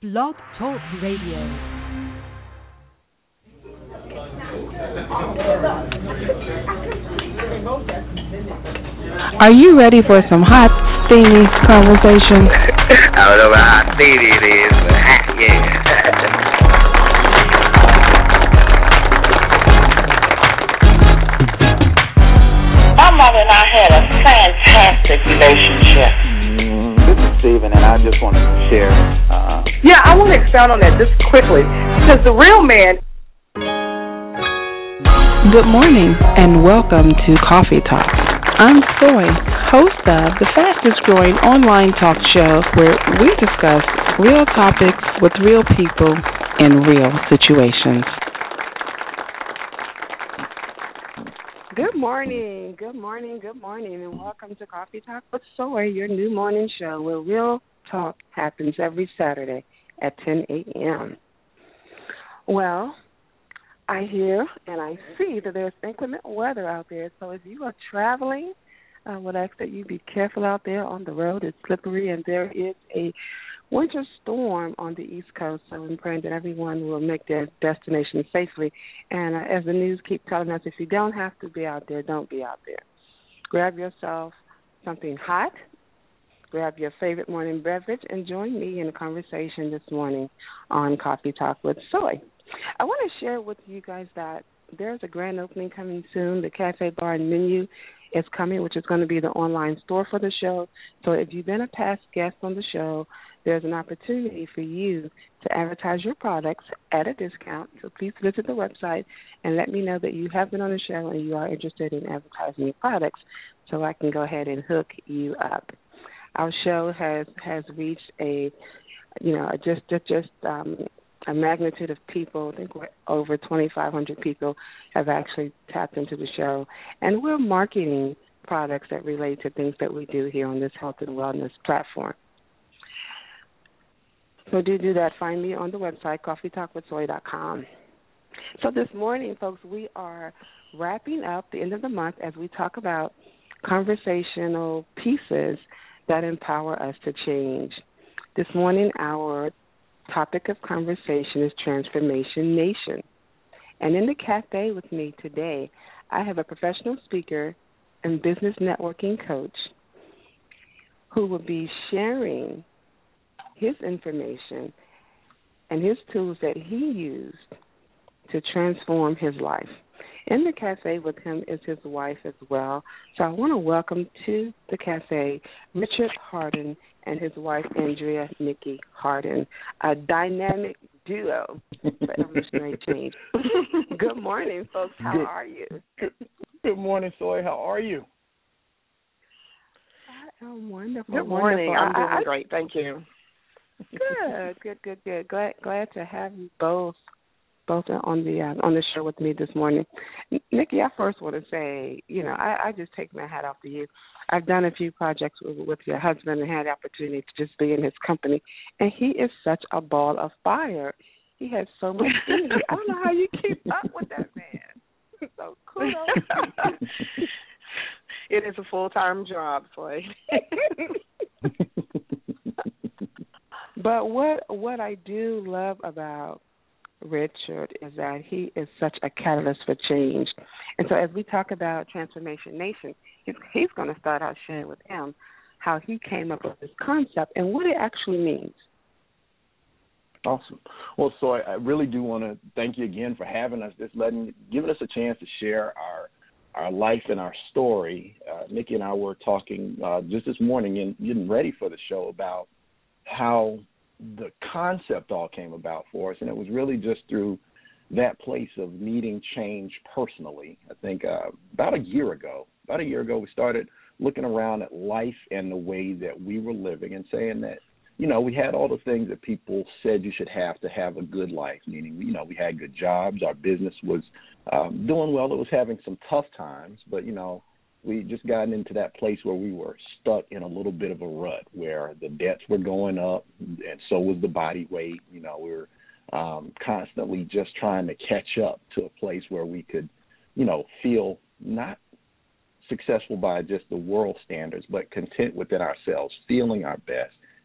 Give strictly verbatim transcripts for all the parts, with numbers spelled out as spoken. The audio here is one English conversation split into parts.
Blog Talk Radio. Are you ready for some hot, steamy conversation? I don't know about how steamy it is, but hot, yeah. My mother and I had a fantastic relationship. Mm, this is Steven, and I just want to share. Uh, yeah, I want to expound on that just quickly, because the real man. Good morning, and welcome to Coffee Talk. I'm Soy, host of the fastest-growing online talk show where we discuss real topics with real people in real situations. Good morning, good morning, good morning, and welcome to Coffee Talk with Soy, your new morning show where real talk happens every Saturday at ten a.m. Well, I hear and I see that there's inclement weather out there, so if you are traveling, I would ask that you be careful out there on the road. It's slippery, and there is a winter storm on the East Coast, so I'm praying that everyone will make their destination safely. And uh, as the news keep telling us, if you don't have to be out there, don't be out there. Grab yourself something hot, grab your favorite morning beverage, and join me in a conversation this morning on Coffee Talk with Soy. I want to share with you guys that there's a grand opening coming soon. The Cafe Bar and Menu is coming, which is going to be the online store for the show. So if you've been a past guest on the show, there's an opportunity for you to advertise your products at a discount. So please visit the website and let me know that you have been on the show and you are interested in advertising your products so I can go ahead and hook you up. Our show has, has reached a, you know, just, just, just um, a magnitude of people. I think we're over twenty-five hundred people have actually tapped into the show. And we're marketing products that relate to things that we do here on this health and wellness platform. So do do that. Find me on the website, coffee talk with soy dot com. So this morning, folks, we are wrapping up the end of the month as we talk about conversational pieces that empower us to change. This morning, our topic of conversation is Transformation Nation. And in the cafe with me today, I have a professional speaker and business networking coach who will be sharing his information and his tools that he used to transform his life. In the cafe with him is his wife as well. So I want to welcome to the cafe Richard Harden and his wife Andrea Nikki Harden, a dynamic duo for evolutionary change. Good morning, folks. How good, are you? Good, good morning, Soy. How are you? I am wonderful. Good morning. Wonderful. I'm doing I, I, great. Thank you. Good, good, good, good. Glad, glad to have you both, both on the uh, on the show with me this morning. Nikki, I first want to say, you know, I, I just take my hat off to you. I've done a few projects with, with your husband and had the opportunity to just be in his company, and he is such a ball of fire. He has so much energy. I don't know how you keep up with that man. So cool. It is a full-time job, Soy. But what what I do love about Richard is that he is such a catalyst for change. And so as we talk about Transformation Nation, he's, he's going to start out sharing with him how he came up with this concept and what it actually means. Awesome. Well, so I, I really do want to thank you again for having us, just letting, giving us a chance to share our our life and our story. Uh, Nikki and I were talking uh, just this morning and getting ready for the show about how the concept all came about for us, and it was really just through that place of needing change personally. I think uh, about a year ago, about a year ago, we started looking around at life and the way that we were living and saying that, you know, we had all the things that people said you should have to have a good life, meaning, you know, we had good jobs, our business was um, doing well, it was having some tough times, but, you know, we just gotten into that place where we were stuck in a little bit of a rut where the debts were going up and so was the body weight. You know, we were um, constantly just trying to catch up to a place where we could, you know, feel not successful by just the world standards, but content within ourselves, feeling our best,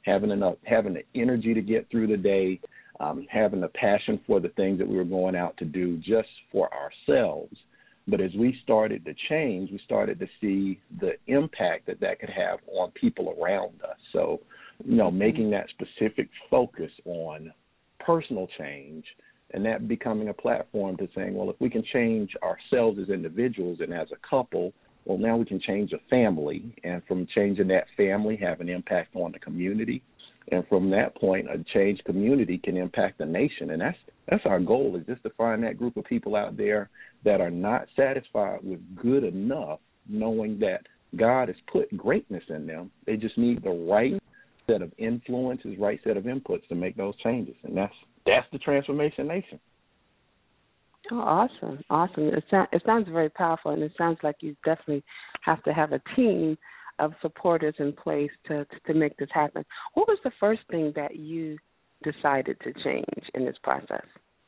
having enough, having the energy to get through the day, um, having the passion for the things that we were going out to do just for ourselves. But as we started to change, we started to see the impact that that could have on people around us. So, you know, making that specific focus on personal change and that becoming a platform to saying, well, if we can change ourselves as individuals and as a couple, well, now we can change a family. And from changing that family, have an impact on the community. And from that point, a changed community can impact the nation. And that's that's our goal, is just to find that group of people out there that are not satisfied with good enough, knowing that God has put greatness in them. They just need the right set of influences, right set of inputs to make those changes. And that's that's the Transformation Nation. Oh, awesome, awesome. It, sound, it sounds very powerful, and it sounds like you definitely have to have a team of supporters in place to to make this happen. What was the first thing that you decided to change in this process?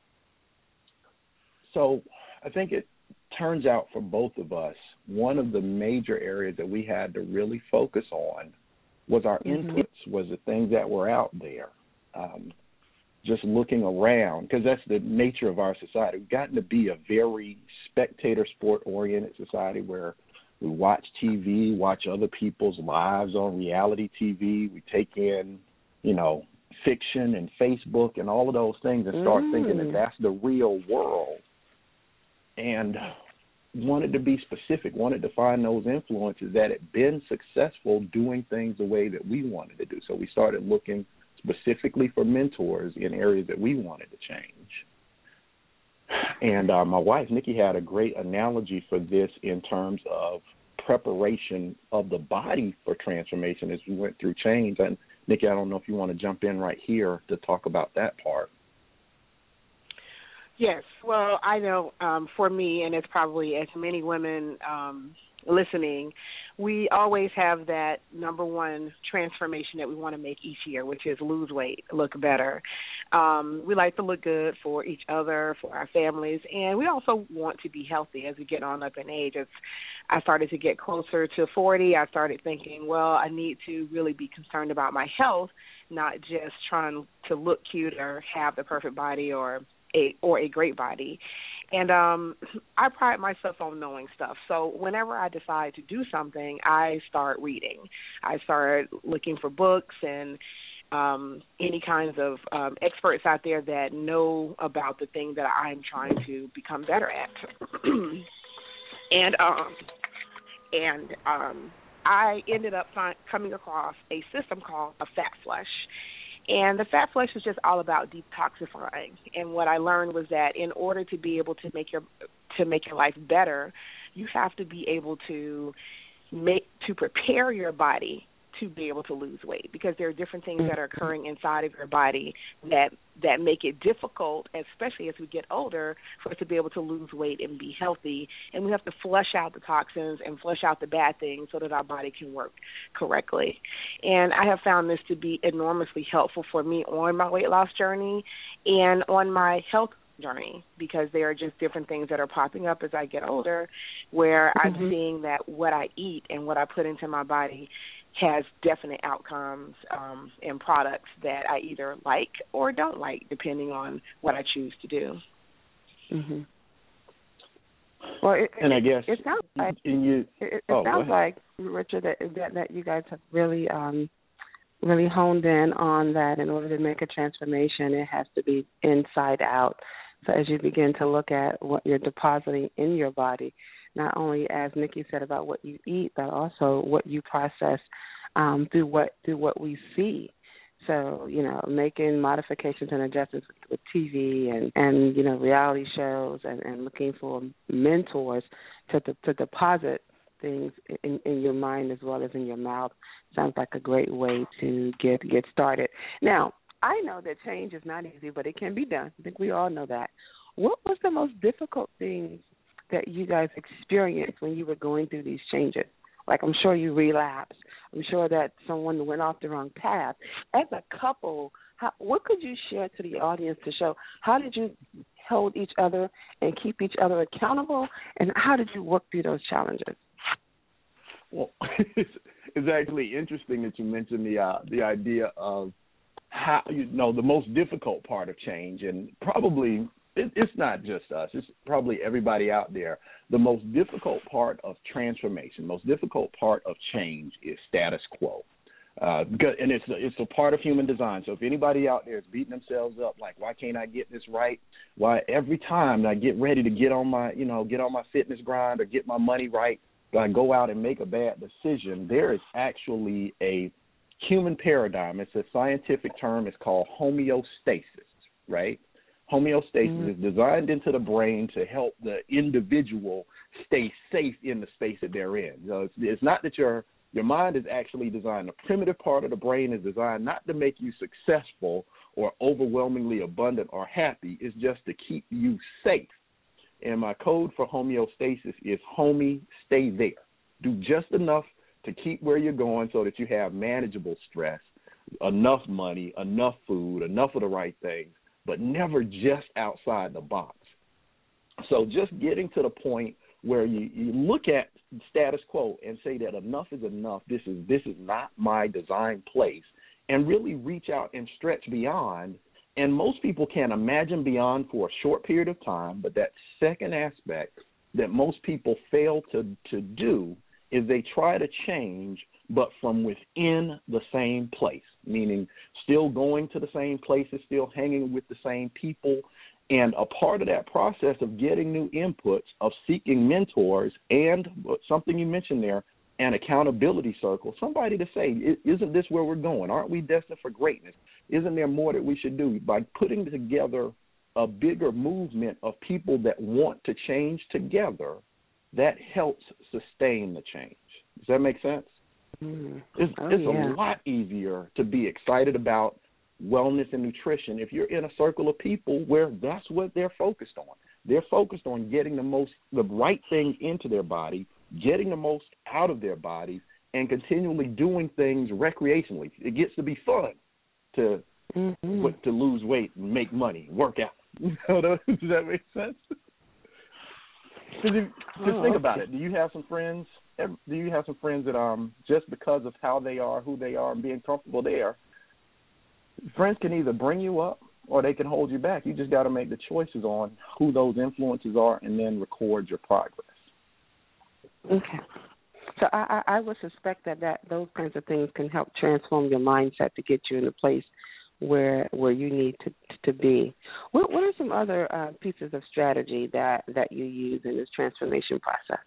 So I think it turns out for both of us, one of the major areas that we had to really focus on was our mm-hmm. inputs, was the things that were out there. Um, just looking around, because that's the nature of our society. We've gotten to be a very spectator sport-oriented society where we watch T V, watch other people's lives on reality T V. We take in, you know, fiction and Facebook and all of those things and start mm. thinking that that's the real world. And wanted to be specific, wanted to find those influences that had been successful doing things the way that we wanted to do. So we started looking specifically for mentors in areas that we wanted to change. And uh, my wife, Nikki, had a great analogy for this in terms of preparation of the body for transformation as we went through change. And, Nikki, I don't know if you want to jump in right here to talk about that part. Yes. Well, I know um, for me, and it's probably as many women um, listening, we always have that number one transformation that we want to make each year, which is lose weight, look better. Um, we like to look good for each other, for our families, and we also want to be healthy as we get on up in age. It's, I started to get closer to forty. I started thinking, well, I need to really be concerned about my health, not just trying to look cute or have the perfect body or a or a great body. And um, I pride myself on knowing stuff. So whenever I decide to do something, I start reading. I start looking for books and um, any kinds of um, experts out there that know about the thing that I'm trying to become better at. and um, and um, I ended up find, coming across a system called a Fat Flush. And the Fat Flush is just all about detoxifying. And what I learned was that in order to be able to make your to make your life better, you have to be able to make to prepare your body to be able to lose weight, because there are different things that are occurring inside of your body that that make it difficult, especially as we get older, for us to be able to lose weight and be healthy. And we have to flush out the toxins and flush out the bad things so that our body can work correctly. And I have found this to be enormously helpful for me on my weight loss journey and on my health journey, because there are just different things that are popping up as I get older where mm-hmm. I'm seeing that what I eat and what I put into my body has definite outcomes um, and products that I either like or don't like, depending on what I choose to do. Mm-hmm. Well, it, and it, I guess it sounds like you, it, it oh, sounds like Richard that, that that you guys have really um, really honed in on that. In order to make a transformation, it has to be inside out. So as you begin to look at what you're depositing in your body, not only, as Nikki said, about what you eat, but also what you process um, through what through what we see. So, you know, making modifications and adjustments with T V and, and you know, reality shows and, and looking for mentors to to deposit things in, in your mind as well as in your mouth sounds like a great way to get get started. Now, I know that change is not easy, but it can be done. I think we all know that. What was the most difficult things that you guys experienced when you were going through these changes? Like, I'm sure you relapsed. I'm sure that someone went off the wrong path. As a couple, how, what could you share to the audience to show how did you hold each other and keep each other accountable, and how did you work through those challenges? Well, it's, it's actually interesting that you mentioned the uh, the idea of how, you know, the most difficult part of change, and probably it, it's not just us, it's probably everybody out there. The most difficult part of transformation, most difficult part of change is status quo. Uh, because, and it's a, it's a part of human design. So if anybody out there is beating themselves up, like, why can't I get this right? Why every time I get ready to get on my, you know, get on my fitness grind or get my money right, I go out and make a bad decision. There is actually a human paradigm. It's a scientific term. It's called homeostasis, right? Homeostasis mm-hmm. is designed into the brain to help the individual stay safe in the space that they're in. So it's, it's not that your your mind is actually designed. The primitive part of the brain is designed not to make you successful or overwhelmingly abundant or happy. It's just to keep you safe. And my code for homeostasis is homie, stay there. Do just enough to keep where you're going so that you have manageable stress, enough money, enough food, enough of the right things, but never just outside the box. So just getting to the point where you, you look at status quo and say that enough is enough, this is this is not my designed place, and really reach out and stretch beyond. And most people can imagine beyond for a short period of time, but that second aspect that most people fail to, to do is they try to change, but from within the same place, meaning still going to the same places, still hanging with the same people. And a part of that process of getting new inputs, of seeking mentors, and something you mentioned there, an accountability circle, somebody to say, isn't this where we're going? Aren't we destined for greatness? Isn't there more that we should do? By putting together a bigger movement of people that want to change together, that helps sustain the change. Does that make sense? Mm. It's, oh, it's yeah. a lot easier to be excited about wellness and nutrition if you're in a circle of people where that's what they're focused on. They're focused on getting the most, the right thing into their body, getting the most out of their bodies, and continually doing things recreationally. It gets to be fun to mm-hmm. to lose weight and make money, work out. Does that make sense? Because oh, think okay. about it. Do you have some friends? Do you have some friends that um just because of how they are, who they are, and being comfortable there, friends can either bring you up or they can hold you back. You just got to make the choices on who those influences are and then record your progress. Okay. So I, I, I would suspect that, that those kinds of things can help transform your mindset to get you in a place where where you need to to be. What, what are some other uh, pieces of strategy that, that you use in this transformation process?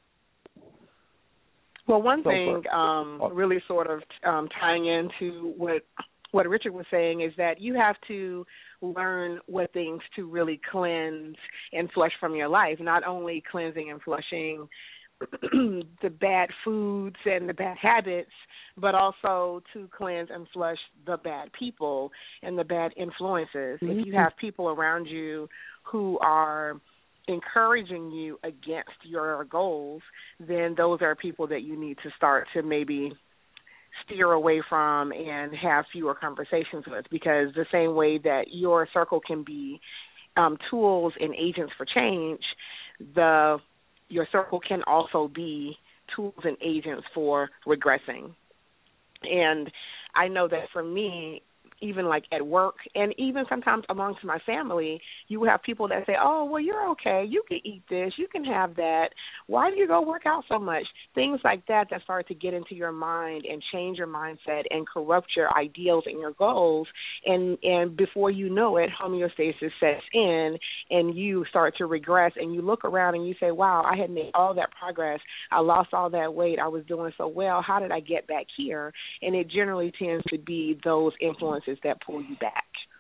Well, one thing um, really sort of um, tying into what what Richard was saying is that you have to learn what things to really cleanse and flush from your life, not only cleansing and flushing the bad foods and the bad habits, but also to cleanse and flush the bad people and the bad influences. Mm-hmm. If you have people around you who are encouraging you against your goals, then those are people that you need to start to maybe steer away from and have fewer conversations with, because the same way that your circle can be um, tools and agents for change, the your circle can also be tools and agents for regressing. And I know that for me, even like at work and even sometimes amongst my family, you have people that say, oh, well, you're okay. You can eat this. You can have that. Why do you go work out so much? Things like that that start to get into your mind and change your mindset and corrupt your ideals and your goals. And, and before you know it, homeostasis sets in and you start to regress and you look around and you say, wow, I had made all that progress. I lost all that weight. I was doing so well. How did I get back here? And it generally tends to be those influences that pull you back.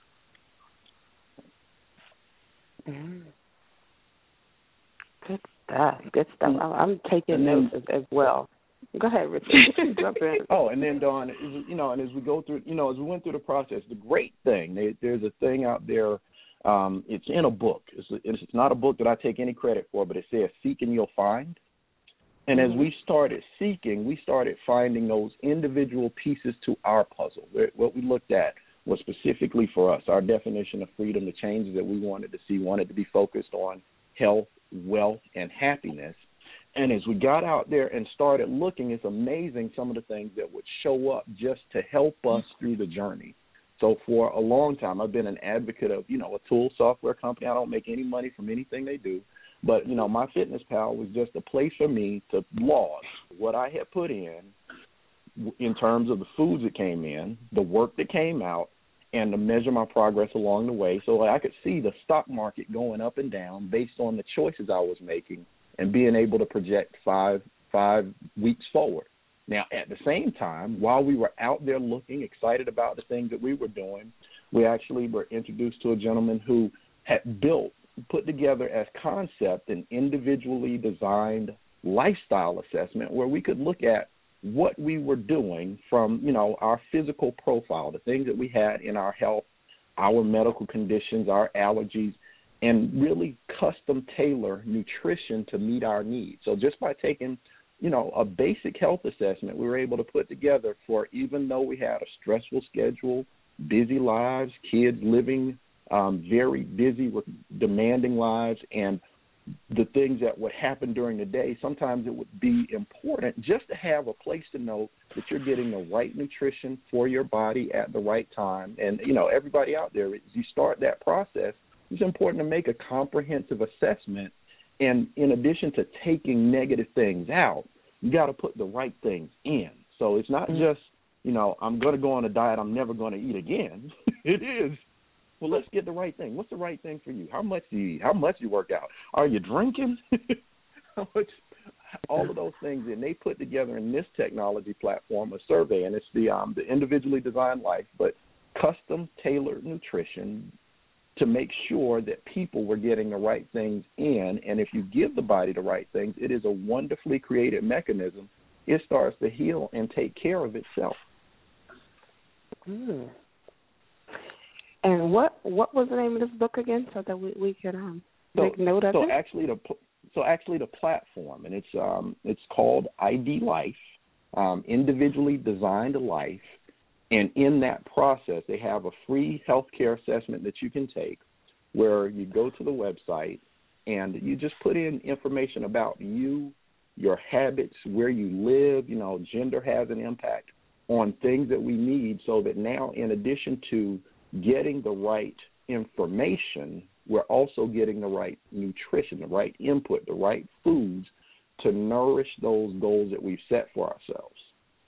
Mm. Good stuff. Good stuff. I'm taking notes as, as well. Go ahead, Richard. Jump in. Oh, and then Dawn, you know, and as we go through, you know, as we went through the process, the great thing, they, there's a thing out there. Um, it's in a book. It's, a, it's not a book that I take any credit for, but it says, "Seek and you'll find." And as we started seeking, we started finding those individual pieces to our puzzle. What we looked at was specifically for us, our definition of freedom, the changes that we wanted to see, wanted to be focused on health, wealth, and happiness. And as we got out there and started looking, it's amazing some of the things that would show up just to help us through the journey. So for a long time, I've been an advocate of, you know, a tool software company. I don't make any money from anything they do. But, you know, MyFitnessPal was just a place for me to log what I had put in, in terms of the foods that came in, the work that came out, and to measure my progress along the way so I could see the stock market going up and down based on the choices I was making and being able to project five five weeks forward. Now, at the same time, while we were out there looking, excited about the things that we were doing, we actually were introduced to a gentleman who had built, put together as concept an individually designed lifestyle assessment where we could look at what we were doing from, you know, our physical profile, the things that we had in our health, our medical conditions, our allergies, and really custom tailor nutrition to meet our needs. So just by taking, you know, a basic health assessment, we were able to put together for, even though we had a stressful schedule, busy lives, kids living um, very busy with demanding lives, and the things that would happen during the day, sometimes it would be important just to have a place to know that you're getting the right nutrition for your body at the right time. And, you know, everybody out there, as you start that process, it's important to make a comprehensive assessment. And in addition to taking negative things out, you got to put the right things in. So it's not just, you know, I'm going to go on a diet, I'm never going to eat again. It is, well, let's get the right thing. What's the right thing for you? How much do you eat? How much do you work out? Are you drinking? How much? All of those things. And they put together in this technology platform a survey, and it's the um, the individually designed life, but custom tailored nutrition to make sure that people were getting the right things in. And if you give the body the right things, it is a wonderfully created mechanism. It starts to heal and take care of itself. Mm. And what what was the name of this book again, so that we, we could um, make so, note of so it? Actually the, so actually the platform, and it's um, it's called I D Life, um, Individually Designed Life. And in that process, they have a free healthcare assessment that you can take where you go to the website and you just put in information about you, your habits, where you live. You know, gender has an impact on things that we need, so that now, in addition to getting the right information, we're also getting the right nutrition, the right input, the right foods to nourish those goals that we've set for ourselves.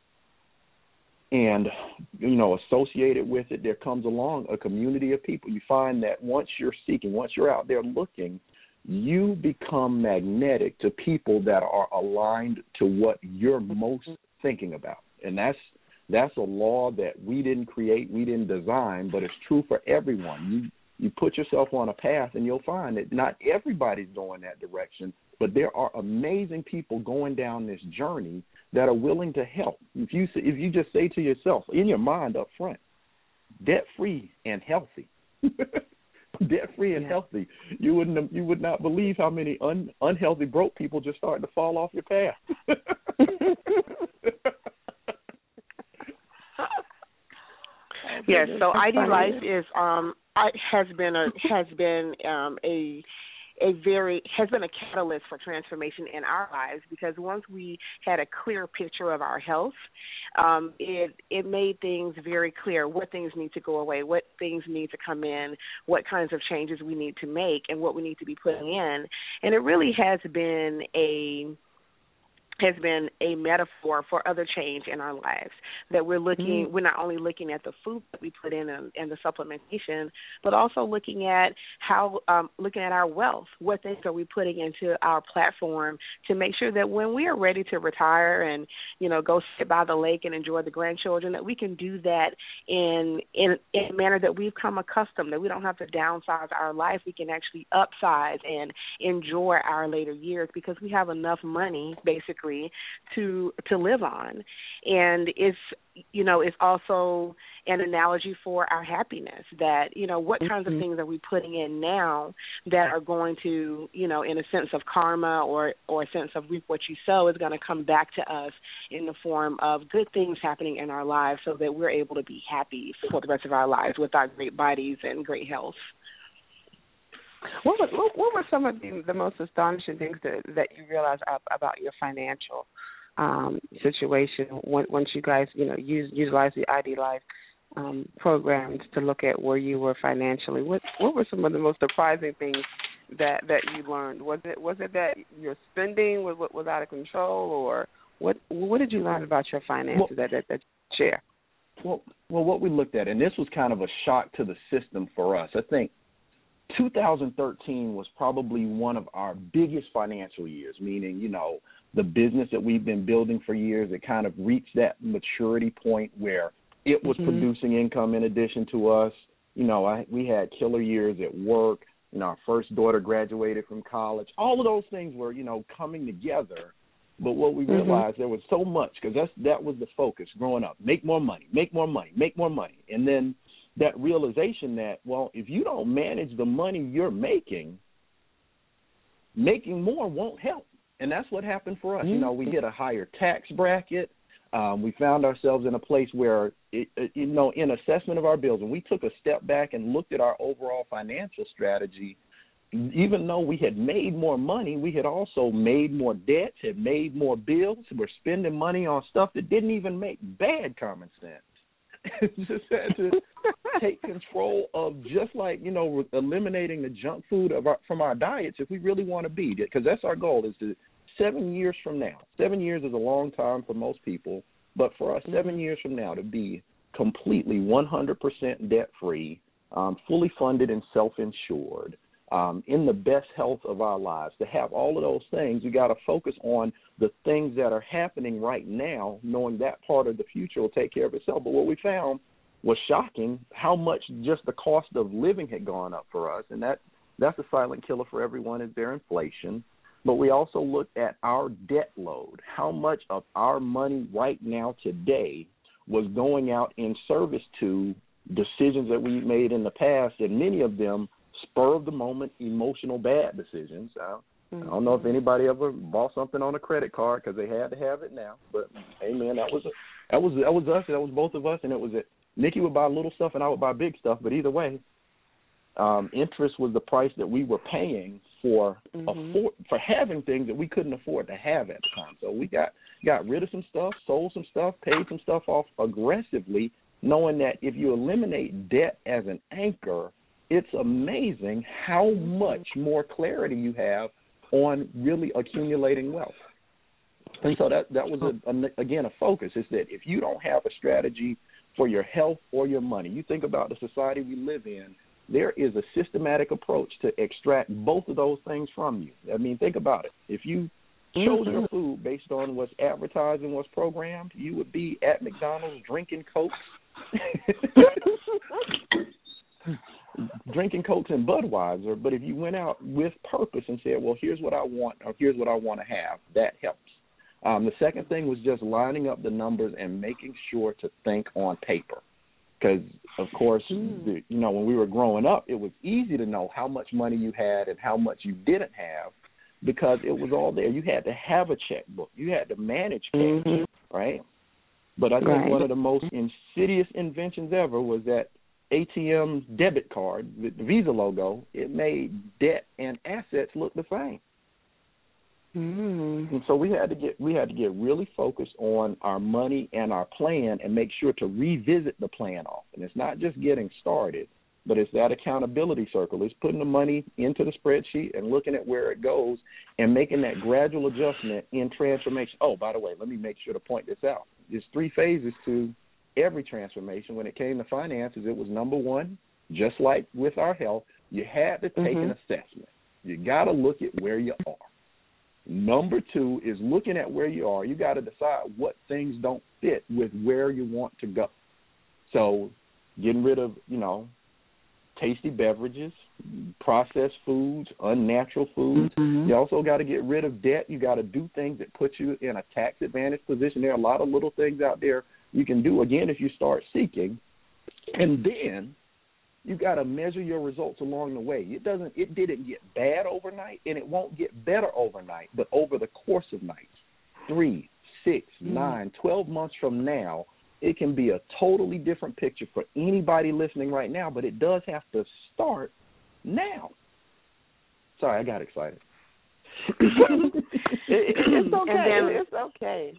And, you know, associated with it, there comes along a community of people. You find that once you're seeking, once you're out there looking, you become magnetic to people that are aligned to what you're most thinking about. And that's that's a law that we didn't create, we didn't design, but it's true for everyone. You you put yourself on a path, and you'll find that not everybody's going that direction, but there are amazing people going down this journey that are willing to help. If you if you just say to yourself, in your mind up front, debt-free and healthy, debt-free and yeah. healthy, you wouldn't you would not believe how many un, unhealthy broke people just starting to fall off your path. Yes, so I D Life is um I, has been a has been um a a very has been a catalyst for transformation in our lives, because once we had a clear picture of our health, um, it it made things very clear what things need to go away, what things need to come in, what kinds of changes we need to make, and what we need to be putting in. And it really has been a has been a metaphor for other change in our lives, that we're looking, mm-hmm. we're not only looking at the food that we put in and, and the supplementation, but also looking at how, um, looking at our wealth, what things are we putting into our platform to make sure that when we are ready to retire and, you know, go sit by the lake and enjoy the grandchildren, that we can do that in, in, in a manner that we've come accustomed, that we don't have to downsize our life. We can actually upsize and enjoy our later years because we have enough money, basically, to to live on. And it's, you know, it's also an analogy for our happiness, that, you know, what kinds mm-hmm. of things are we putting in now that are going to, you know, in a sense of karma or, or a sense of reap what you sow, is going to come back to us in the form of good things happening in our lives, so that we're able to be happy for the rest of our lives with our great bodies and great health. What was, what, what were some of the, the most astonishing things that that you realized ab- about your financial um, situation when, once you guys, you know, use utilize the I D Life um, programs to look at where you were financially? What what were some of the most surprising things that, that you learned? Was it was it that your spending was was out of control, or what what did you learn about your finances well, that that, that you share? Well, well, what we looked at, and this was kind of a shock to the system for us. I think two thousand thirteen was probably one of our biggest financial years, meaning, you know, the business that we've been building for years, it kind of reached that maturity point where it was mm-hmm. producing income in addition to us. You know, I, we had killer years at work. You know, our first daughter graduated from college. All of those things were, you know, coming together. But what we realized, mm-hmm. there was so much, because that's that was the focus growing up. Make more money, make more money, make more money. And then that realization that, well, if you don't manage the money you're making, making more won't help. And that's what happened for us. Mm-hmm. You know, we hit a higher tax bracket. Um, we found ourselves in a place where, it, it, you know, in assessment of our bills, and we took a step back and looked at our overall financial strategy. Even though we had made more money, we had also made more debts, had made more bills. We're spending money on stuff that didn't even make bad common sense. Just had to take control of, just like, you know, eliminating the junk food of our, from our diets if we really want to be, because that's our goal, is to seven years from now. Seven years is a long time for most people, but for us, seven years from now to be completely one hundred percent debt-free, um, fully funded and self-insured, Um, in the best health of our lives. To have all of those things, you got to focus on the things that are happening right now, knowing that part of the future will take care of itself. But what we found was shocking, how much just the cost of living had gone up for us, and that that's a silent killer for everyone, is their inflation. But we also looked at our debt load, how much of our money right now today was going out in service to decisions that we made in the past, and many of them spur of the moment, emotional bad decisions. I, mm-hmm. I don't know if anybody ever bought something on a credit card because they had to have it now. But hey, man, that was a, that was that was us. That was both of us, and it was it. Nikki would buy little stuff, and I would buy big stuff. But either way, um, interest was the price that we were paying for mm-hmm. afford, for having things that we couldn't afford to have at the time. So we got got rid of some stuff, sold some stuff, paid some stuff off aggressively, knowing that if you eliminate debt as an anchor, it's amazing how much more clarity you have on really accumulating wealth. And so that that was, a, a, again, a focus, is that if you don't have a strategy for your health or your money, you think about the society we live in, there is a systematic approach to extract both of those things from you. I mean, think about it. If you chose mm-hmm. your food based on what's advertised and what's programmed, you would be at McDonald's drinking Coke. drinking Cokes and Budweiser. But if you went out with purpose and said, well, here's what I want, or here's what I want to have, that helps. Um, the second thing was just lining up the numbers and making sure to think on paper. Because, of course, mm. the, you know, when we were growing up, it was easy to know how much money you had and how much you didn't have, because it was all there. You had to have a checkbook. You had to manage cash, mm-hmm. right? But I think right. one of the most insidious inventions ever was that A T M debit card with the Visa logo. It made debt and assets look the same. Mm. And so we had to get we had to get really focused on our money and our plan, and make sure to revisit the plan often. It's not just getting started, but it's that accountability circle. It's putting the money into the spreadsheet and looking at where it goes and making that gradual adjustment in transformation. Oh, by the way, let me make sure to point this out. There's three phases to every transformation. When it came to finances, it was number one, just like with our health, you had to take mm-hmm. an assessment. You got to look at where you are. Number two is looking at where you are. You got to decide what things don't fit with where you want to go. So getting rid of, you know, tasty beverages, processed foods, unnatural foods. Mm-hmm. You also got to get rid of debt. You got to do things that put you in a tax advantage position. There are a lot of little things out there you can do, again, if you start seeking. And then you got to measure your results along the way. It doesn't. It didn't get bad overnight, and it won't get better overnight. But over the course of nights, three, six, mm-hmm. nine, twelve months from now, it can be a totally different picture for anybody listening right now. But it does have to start now. Sorry, I got excited. it, it's okay. And then, it's okay.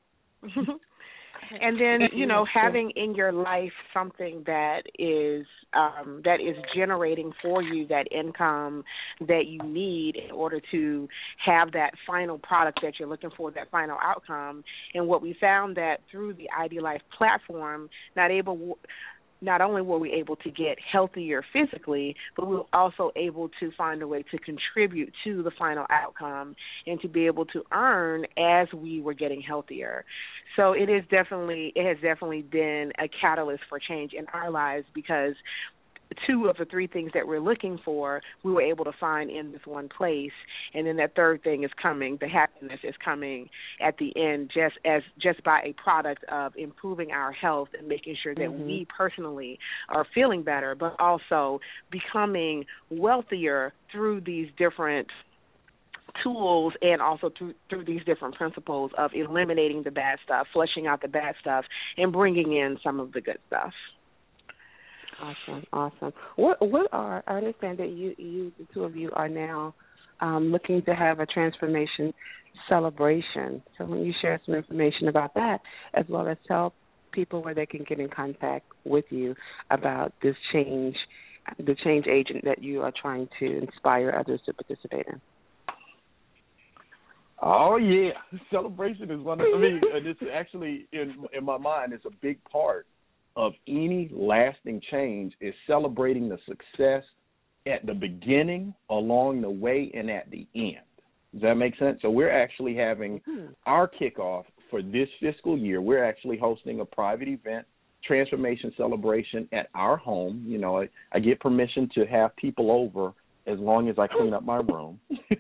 And then, you know, having in your life something that is um, that is generating for you that income that you need in order to have that final product that you're looking for, that final outcome. And what we found that through the I D Life platform, not able not only were we able to get healthier physically, but we were also able to find a way to contribute to the final outcome and to be able to earn as we were getting healthier. So it is definitely, it has definitely been a catalyst for change in our lives, because two of the three things that we're looking for, we were able to find in this one place. And then that third thing is coming, the happiness is coming at the end, just as just by a product of improving our health and making sure that mm-hmm. we personally are feeling better, but also becoming wealthier through these different tools and also through through these different principles of eliminating the bad stuff, flushing out the bad stuff, and bringing in some of the good stuff. Awesome, awesome. What what are I understand that you you the two of you are now um, looking to have a transformation celebration. So when you share some information about that, as well as tell people where they can get in contact with you about this change, the change agent that you are trying to inspire others to participate in. Oh yeah, celebration is one of I mean, it's actually in in my mind. It's a big part of any lasting change is celebrating the success at the beginning, along the way, and at the end. Does that make sense? So we're actually having mm-hmm. our kickoff for this fiscal year. We're actually hosting a private event, transformation celebration at our home. You know, I, I get permission to have people over as long as I clean up my room.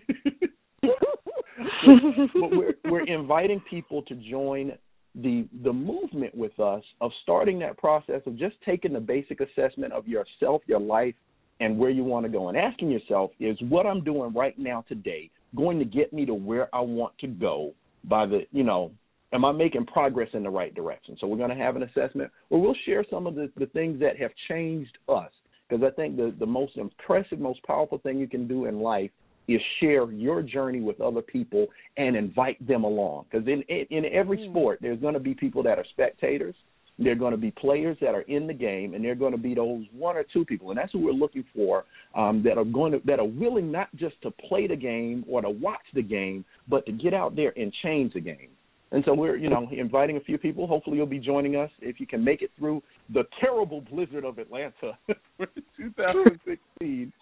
But we're, we're inviting people to join the the movement with us of starting that process of just taking the basic assessment of yourself, your life, and where you want to go, and asking yourself, is what I'm doing right now today going to get me to where I want to go by the, you know, am I making progress in the right direction? So we're going to have an assessment where we'll share some of the, the things that have changed us, because I think the, the most impressive, most powerful thing you can do in life is share your journey with other people and invite them along. Because in, in in every sport, there's going to be people that are spectators, there are going to be players that are in the game, and there are going to be those one or two people, and that's what we're looking for, um, that are going to that are willing not just to play the game or to watch the game, but to get out there and change the game. And so we're, you know, inviting a few people. Hopefully you'll be joining us if you can make it through the terrible blizzard of Atlanta two thousand sixteen.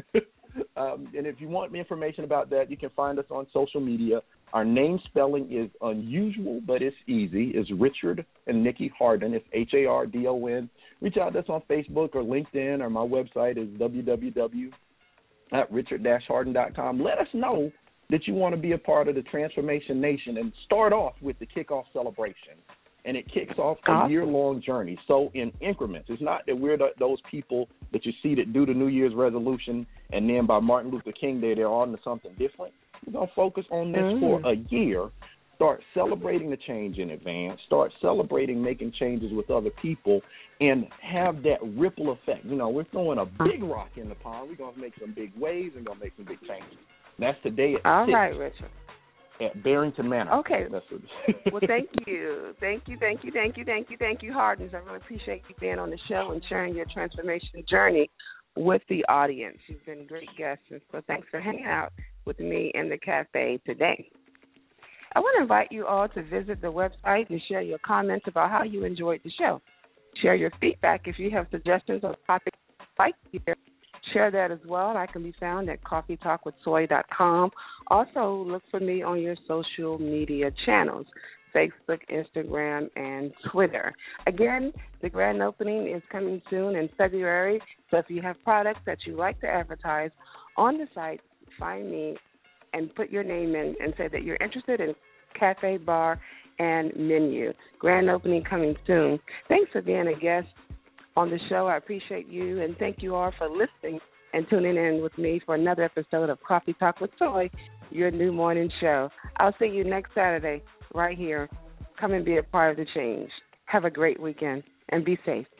Um, and if you want information about that, you can find us on social media. Our name spelling is unusual, but it's easy. It's Richard and Nikki Hardon. It's H A R D O N. Reach out to us on Facebook or LinkedIn, or my website is w w w dot richard dash hardon dot com. Let us know that you want to be a part of the Transformation Nation and start off with the kickoff celebration. And it kicks off a awesome. year-long journey. So in increments. It's not that we're the, those people that you see that do the New Year's resolution and then by Martin Luther King Day they're on to something different. We're going to focus on this mm. for a year, start celebrating the change in advance, start celebrating making changes with other people, and have that ripple effect. You know, we're throwing a big rock in the pond. We're going to make some big waves and going to make some big changes. And that's today at All six. right, Richard. At Barrington Manor. Okay. That's what well, thank you. Thank you, thank you, thank you, thank you, thank you, Hardens. I really appreciate you being on the show and sharing your transformation journey with the audience. You've been a great guest, and so thanks for hanging out with me in the cafe today. I want to invite you all to visit the website and share your comments about how you enjoyed the show. Share your feedback if you have suggestions or topics like here. Share that as well. I can be found at coffee talk with soy dot com. Also, look for me on your social media channels, Facebook, Instagram, and Twitter. Again, the grand opening is coming soon in February, so if you have products that you like to advertise on the site, find me and put your name in and say that you're interested in cafe, bar, and menu. Grand opening coming soon. Thanks for being a guest on the show. I appreciate you, and thank you all for listening and tuning in with me for another episode of Coffee Talk with Soy, your new morning show. I'll see you next Saturday right here. Come and be a part of the change. Have a great weekend and be safe.